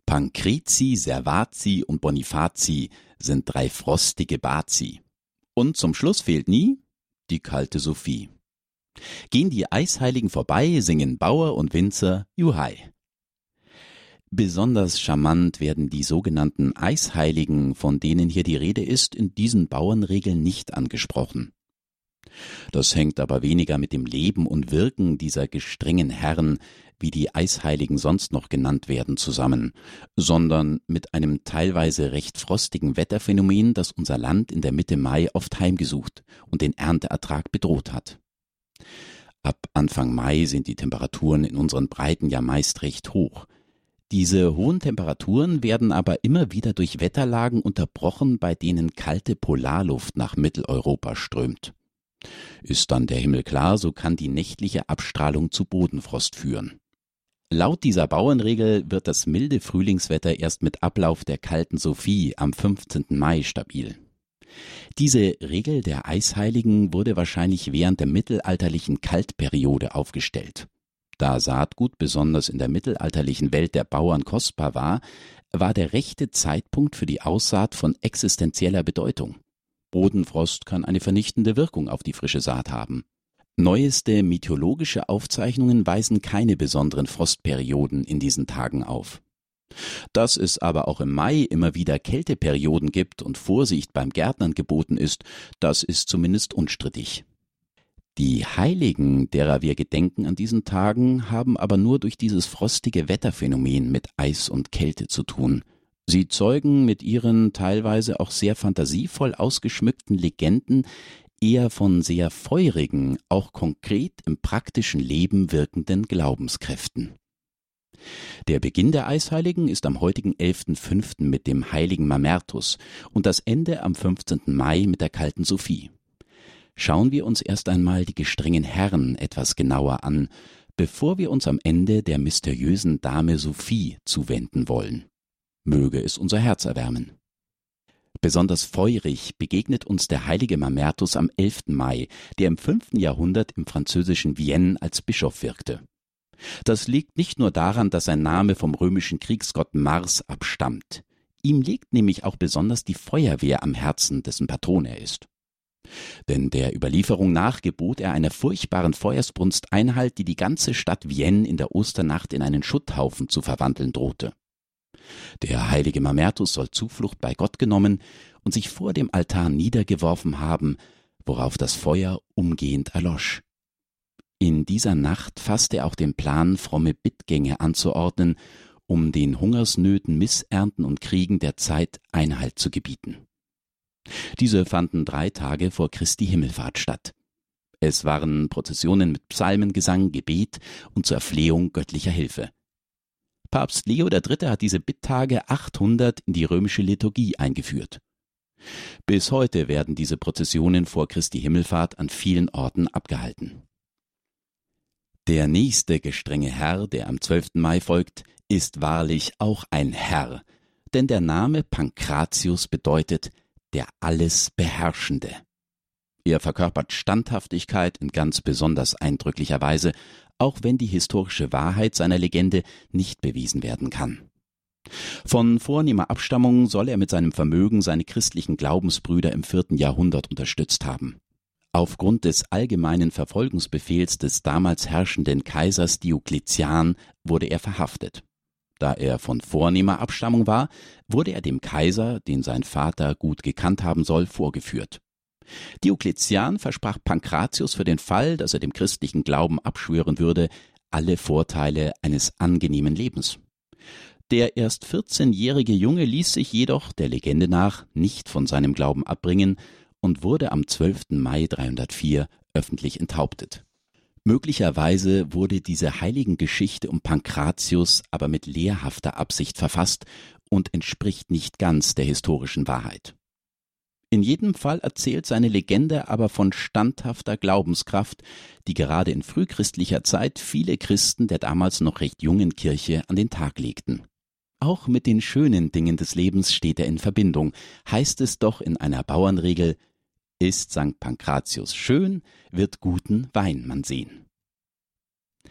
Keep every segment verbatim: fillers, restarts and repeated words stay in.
Pancrezi, Servazi und Bonifazi sind drei frostige Bazi. Und zum Schluss fehlt nie die kalte Sophie. Gehen die Eisheiligen vorbei, singen Bauer und Winzer Juhai. Besonders charmant werden die sogenannten Eisheiligen, von denen hier die Rede ist, in diesen Bauernregeln nicht angesprochen. Das hängt aber weniger mit dem Leben und Wirken dieser gestrengen Herren, wie die Eisheiligen sonst noch genannt werden, zusammen, sondern mit einem teilweise recht frostigen Wetterphänomen, das unser Land in der Mitte Mai oft heimgesucht und den Ernteertrag bedroht hat. Ab Anfang Mai sind die Temperaturen in unseren Breiten ja meist recht hoch. Diese hohen Temperaturen werden aber immer wieder durch Wetterlagen unterbrochen, bei denen kalte Polarluft nach Mitteleuropa strömt. Ist dann der Himmel klar, so kann die nächtliche Abstrahlung zu Bodenfrost führen. Laut dieser Bauernregel wird das milde Frühlingswetter erst mit Ablauf der kalten Sophie am fünfzehnten Mai stabil. Diese Regel der Eisheiligen wurde wahrscheinlich während der mittelalterlichen Kaltperiode aufgestellt. Da Saatgut besonders in der mittelalterlichen Welt der Bauern kostbar war, war der rechte Zeitpunkt für die Aussaat von existenzieller Bedeutung. Bodenfrost kann eine vernichtende Wirkung auf die frische Saat haben. Neueste meteorologische Aufzeichnungen weisen keine besonderen Frostperioden in diesen Tagen auf. Dass es aber auch im Mai immer wieder Kälteperioden gibt und Vorsicht beim Gärtnern geboten ist, das ist zumindest unstrittig. Die Heiligen, derer wir gedenken an diesen Tagen, haben aber nur durch dieses frostige Wetterphänomen mit Eis und Kälte zu tun. Sie zeugen mit ihren teilweise auch sehr fantasievoll ausgeschmückten Legenden eher von sehr feurigen, auch konkret im praktischen Leben wirkenden Glaubenskräften. Der Beginn der Eisheiligen ist am heutigen elften fünften mit dem heiligen Mamertus und das Ende am fünfzehnten Mai mit der kalten Sophie. Schauen wir uns erst einmal die gestrengen Herren etwas genauer an, bevor wir uns am Ende der mysteriösen Dame Sophie zuwenden wollen. Möge es unser Herz erwärmen. Besonders feurig begegnet uns der heilige Mamertus am elften Mai, der im fünften Jahrhundert im französischen Vienne als Bischof wirkte. Das liegt nicht nur daran, dass sein Name vom römischen Kriegsgott Mars abstammt. Ihm liegt nämlich auch besonders die Feuerwehr am Herzen, dessen Patron er ist. Denn der Überlieferung nach gebot er einer furchtbaren Feuersbrunst Einhalt, die die ganze Stadt Vienne in der Osternacht in einen Schutthaufen zu verwandeln drohte. Der heilige Mamertus soll Zuflucht bei Gott genommen und sich vor dem Altar niedergeworfen haben, worauf das Feuer umgehend erlosch. In dieser Nacht fasste er auch den Plan, fromme Bittgänge anzuordnen, um den Hungersnöten, Missernten und Kriegen der Zeit Einhalt zu gebieten. Diese fanden drei Tage vor Christi Himmelfahrt statt. Es waren Prozessionen mit Psalmengesang, Gebet und zur Erflehung göttlicher Hilfe. Papst Leo der Dritte hat diese Bitttage achthundert in die römische Liturgie eingeführt. Bis heute werden diese Prozessionen vor Christi Himmelfahrt an vielen Orten abgehalten. Der nächste gestrenge Herr, der am zwölften Mai folgt, ist wahrlich auch ein Herr, denn der Name Pankratius bedeutet der alles Beherrschende. Er verkörpert Standhaftigkeit in ganz besonders eindrücklicher Weise, auch wenn die historische Wahrheit seiner Legende nicht bewiesen werden kann. Von vornehmer Abstammung soll er mit seinem Vermögen seine christlichen Glaubensbrüder im vierten Jahrhundert unterstützt haben. Aufgrund des allgemeinen Verfolgungsbefehls des damals herrschenden Kaisers Diokletian wurde er verhaftet. Da er von vornehmer Abstammung war, wurde er dem Kaiser, den sein Vater gut gekannt haben soll, vorgeführt. Diokletian versprach Pankratius für den Fall, dass er dem christlichen Glauben abschwören würde, alle Vorteile eines angenehmen Lebens. Der erst vierzehnjährige Junge ließ sich jedoch, der Legende nach, nicht von seinem Glauben abbringen und wurde am zwölften Mai dreihundertvier öffentlich enthauptet. Möglicherweise wurde diese Heiligengeschichte um Pankratius aber mit lehrhafter Absicht verfasst und entspricht nicht ganz der historischen Wahrheit. In jedem Fall erzählt seine Legende aber von standhafter Glaubenskraft, die gerade in frühchristlicher Zeit viele Christen der damals noch recht jungen Kirche an den Tag legten. Auch mit den schönen Dingen des Lebens steht er in Verbindung, heißt es doch in einer Bauernregel: Ist Sankt Pankratius schön, wird guten Wein man sehen.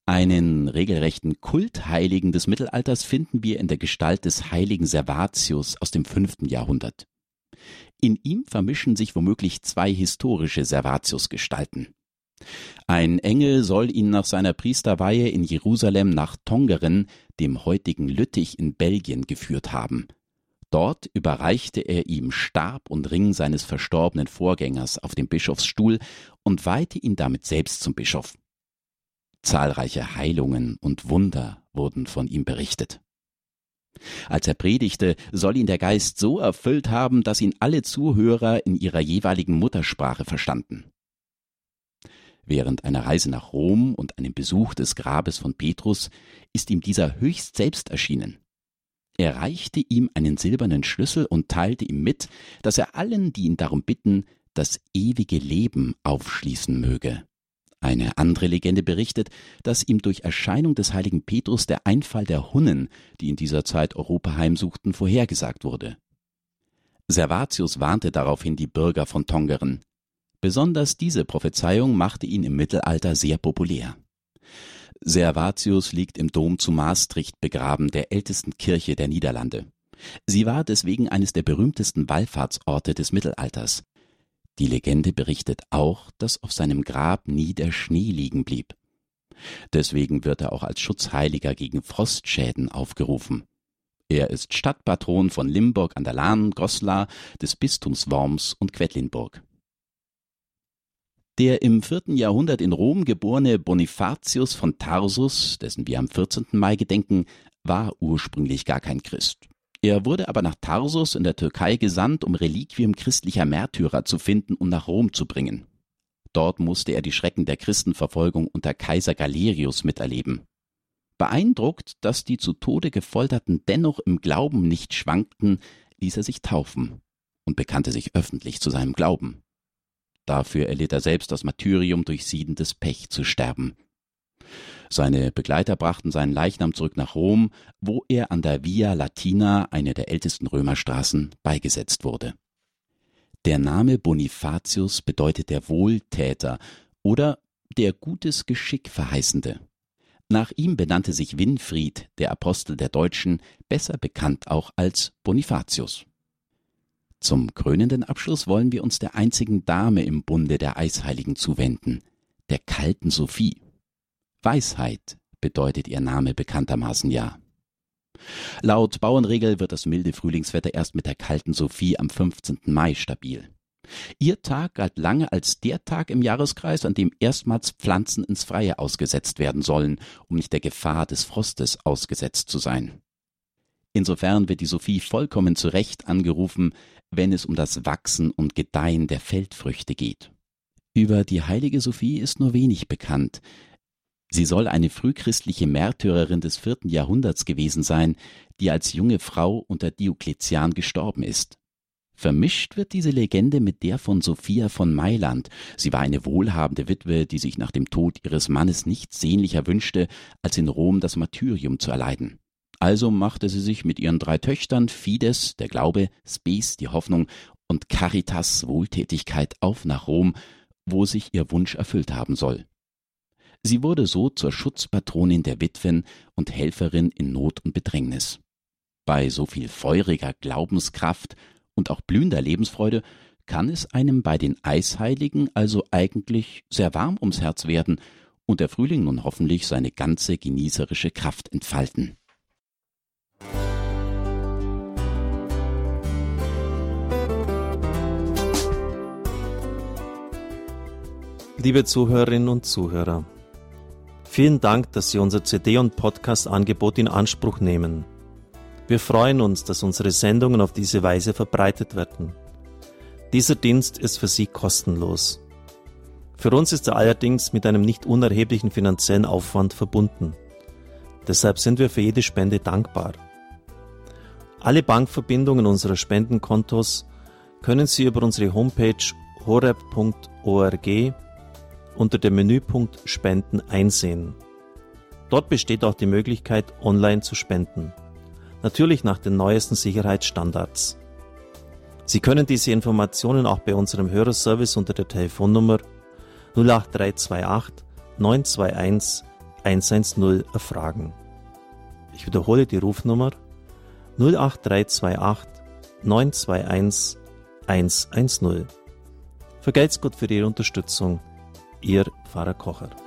Einen regelrechten Kultheiligen des Mittelalters finden wir in der Gestalt des heiligen Servatius aus dem fünften Jahrhundert. In ihm vermischen sich womöglich zwei historische Servatius-Gestalten. Ein Engel soll ihn nach seiner Priesterweihe in Jerusalem nach Tongeren, dem heutigen Lüttich in Belgien, geführt haben. Dort überreichte er ihm Stab und Ring seines verstorbenen Vorgängers auf dem Bischofsstuhl und weihte ihn damit selbst zum Bischof. Zahlreiche Heilungen und Wunder wurden von ihm berichtet. Als er predigte, soll ihn der Geist so erfüllt haben, dass ihn alle Zuhörer in ihrer jeweiligen Muttersprache verstanden. Während einer Reise nach Rom und einem Besuch des Grabes von Petrus ist ihm dieser höchst selbst erschienen. Er reichte ihm einen silbernen Schlüssel und teilte ihm mit, dass er allen, die ihn darum bitten, das ewige Leben aufschließen möge. Eine andere Legende berichtet, dass ihm durch Erscheinung des heiligen Petrus der Einfall der Hunnen, die in dieser Zeit Europa heimsuchten, vorhergesagt wurde. Servatius warnte daraufhin die Bürger von Tongeren. Besonders diese Prophezeiung machte ihn im Mittelalter sehr populär. Servatius liegt im Dom zu Maastricht begraben, der ältesten Kirche der Niederlande. Sie war deswegen eines der berühmtesten Wallfahrtsorte des Mittelalters. Die Legende berichtet auch, dass auf seinem Grab nie der Schnee liegen blieb. Deswegen wird er auch als Schutzheiliger gegen Frostschäden aufgerufen. Er ist Stadtpatron von Limburg an der Lahn, Goslar, des Bistums Worms und Quedlinburg. Der im vierten Jahrhundert in Rom geborene Bonifatius von Tarsus, dessen wir am vierzehnten Mai gedenken, war ursprünglich gar kein Christ. Er wurde aber nach Tarsus in der Türkei gesandt, um Reliquien christlicher Märtyrer zu finden und nach Rom zu bringen. Dort musste er die Schrecken der Christenverfolgung unter Kaiser Galerius miterleben. Beeindruckt, dass die zu Tode Gefolterten dennoch im Glauben nicht schwankten, ließ er sich taufen und bekannte sich öffentlich zu seinem Glauben. Dafür erlitt er selbst das Martyrium durch siedendes Pech zu sterben. Seine Begleiter brachten seinen Leichnam zurück nach Rom, wo er an der Via Latina, eine der ältesten Römerstraßen, beigesetzt wurde. Der Name Bonifatius bedeutet der Wohltäter oder der gutes Geschick verheißende. Nach ihm benannte sich Winfried, der Apostel der Deutschen, besser bekannt auch als Bonifatius. Zum krönenden Abschluss wollen wir uns der einzigen Dame im Bunde der Eisheiligen zuwenden, der kalten Sophie. Weisheit bedeutet ihr Name bekanntermaßen ja. Laut Bauernregel wird das milde Frühlingswetter erst mit der kalten Sophie am fünfzehnten Mai stabil. Ihr Tag galt lange als der Tag im Jahreskreis, an dem erstmals Pflanzen ins Freie ausgesetzt werden sollen, um nicht der Gefahr des Frostes ausgesetzt zu sein. Insofern wird die Sophie vollkommen zu Recht angerufen, wenn es um das Wachsen und Gedeihen der Feldfrüchte geht. Über die heilige Sophie ist nur wenig bekannt. Sie soll eine frühchristliche Märtyrerin des vierten Jahrhunderts gewesen sein, die als junge Frau unter Diokletian gestorben ist. Vermischt wird diese Legende mit der von Sophia von Mailand. Sie war eine wohlhabende Witwe, die sich nach dem Tod ihres Mannes nichts sehnlicher wünschte, als in Rom das Martyrium zu erleiden. Also machte sie sich mit ihren drei Töchtern Fides, der Glaube, Spes, die Hoffnung, und Caritas, Wohltätigkeit, auf nach Rom, wo sich ihr Wunsch erfüllt haben soll. Sie wurde so zur Schutzpatronin der Witwen und Helferin in Not und Bedrängnis. Bei so viel feuriger Glaubenskraft und auch blühender Lebensfreude kann es einem bei den Eisheiligen also eigentlich sehr warm ums Herz werden und der Frühling nun hoffentlich seine ganze genießerische Kraft entfalten. Liebe Zuhörerinnen und Zuhörer, vielen Dank, dass Sie unser C D- und Podcast-Angebot in Anspruch nehmen. Wir freuen uns, dass unsere Sendungen auf diese Weise verbreitet werden. Dieser Dienst ist für Sie kostenlos. Für uns ist er allerdings mit einem nicht unerheblichen finanziellen Aufwand verbunden. Deshalb sind wir für jede Spende dankbar. Alle Bankverbindungen unserer Spendenkontos können Sie über unsere Homepage horeb punkt org unter dem Menüpunkt Spenden einsehen. Dort besteht auch die Möglichkeit, online zu spenden. Natürlich nach den neuesten Sicherheitsstandards. Sie können diese Informationen auch bei unserem Hörerservice unter der Telefonnummer null acht drei zwei acht neun zwei eins hundertzehn erfragen. Ich wiederhole die Rufnummer null acht drei zwei acht neun zwei eins eins eins null. Vergelt's Gott für Ihre Unterstützung. Ihr Pfarrer Kocher.